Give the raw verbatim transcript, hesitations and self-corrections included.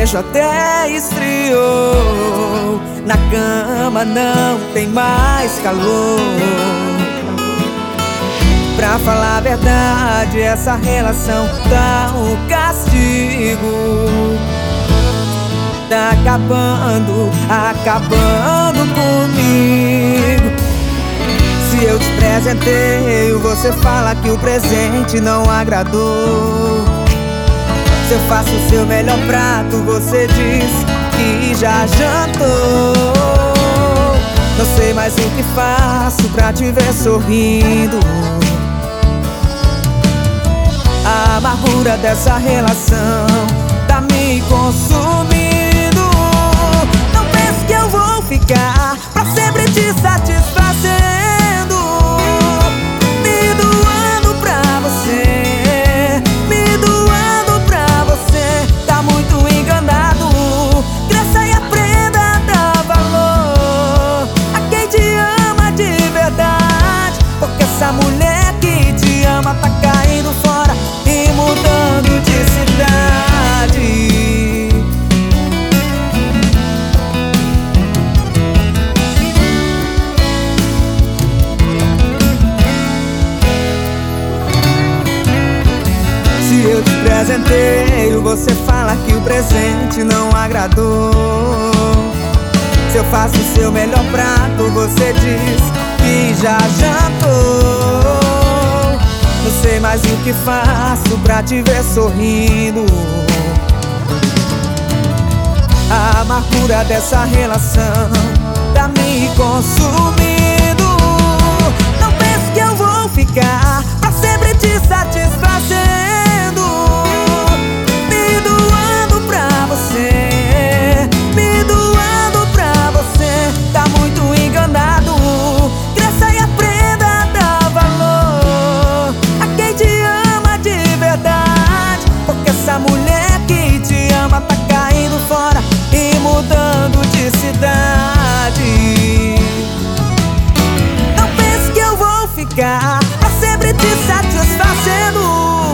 beijo até esfriou. Na cama não tem mais calor. Pra falar a verdade, essa relação tá um castigo. Tá acabando, acabando comigo. Se eu te presenteio, você fala que o presente não agradou. Se eu faço o seu melhor prato, você diz que já jantou. Não sei mais o que faço pra te ver sorrindo. A amargura dessa relação tá me consumindo. Não pense que eu vou ficar pra sempre te satisfazendo, me doando pra você, me doando pra você. Tá muito enganado, cresça e aprenda a dar valor a quem te ama de verdade. Porque essa mulher que te ama tá caindo fora e mudando de cidade. Se eu te presenteio, você fala que o presente não agradou. Se eu faço o seu melhor prato, você diz que já jantou. Não sei mais o que faço pra te ver sorrindo. A amargura dessa relação tá me consumindo. Não pense que eu vou ficar pra sempre te satisfazendo, me doando pra você, me doando pra você. Tá muito enganado, cresça e aprenda a dar valor a quem te ama de verdade. Porque essa mulher que te ama tá caindo fora e mudando de cidade. Não pense que eu vou ficar pra sempre te satisfazendo,